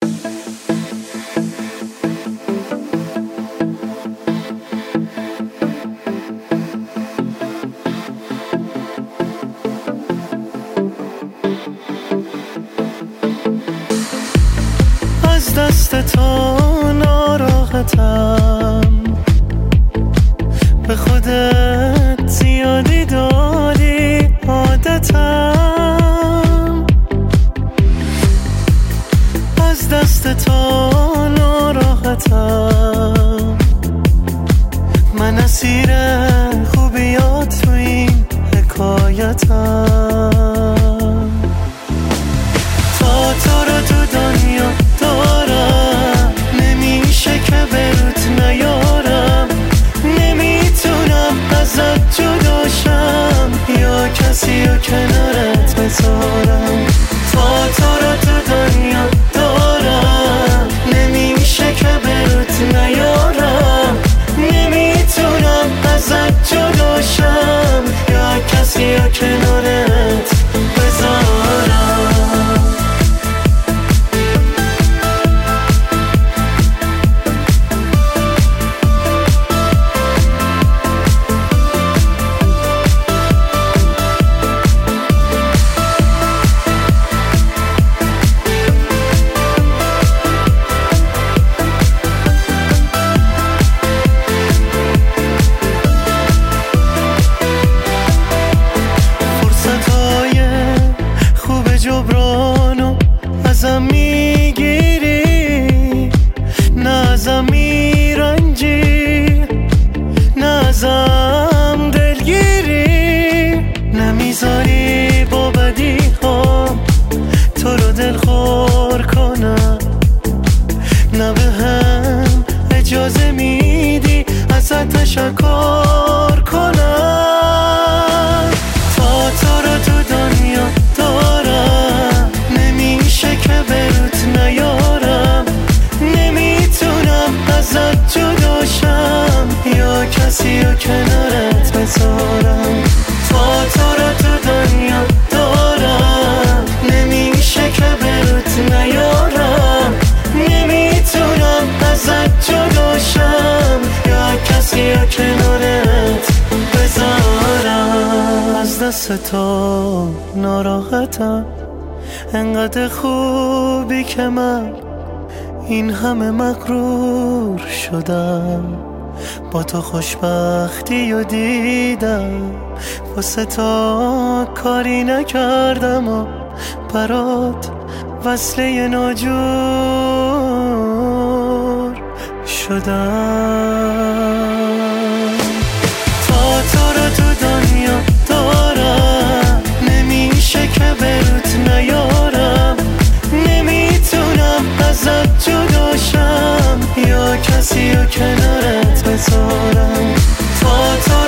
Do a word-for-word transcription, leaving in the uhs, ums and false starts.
از دست تو ناراحتم، به خودت زیادی دادی عادتم. از دست تو ناراحتم، من اسیر خوبیات تو این حکایتم. تا تو رو تو دنیا دارم، نمیشه که بروت نیارم. نمیتونم ازت جداشم یا کسی رو کنارت بذارم. تا تو رو تو دنیا دارم، نمیشه که بروت نیارم. نمیتونم ازت جداشم یا کسی رو کنارت بذارم. جبرانو ازم میگیری، نه ازم میرنجی، نه ازم دلگیری. نمیذاری با بدی ها تو رو دلخور کنم، نه به هم اجازه میدی ازت تشکر کنم. تا تو رو تو دنیا دارم، نمیشه که بروت نیارم. نمیتونم ازت جداشم یا کسی رو کنارت بذارم. تا تو رو تو دنیا دارم، نمیشه که بروت نیارم. نمیتونم ازت جداشم یا کسی رو کنارت بذارم. از دست تو ناراحتم، انقدر خوبی که من این همه مغرور شدم. با تو خوشبختی و دیدم، واسه تو کاری نکردم و برات وصله ناجور شدم. تا تو رو تو دنیا دارم، نمیشه که بروت نیارم. نمیتونم ازت جداشم یا کسی رو کنارت بذارم. تا تو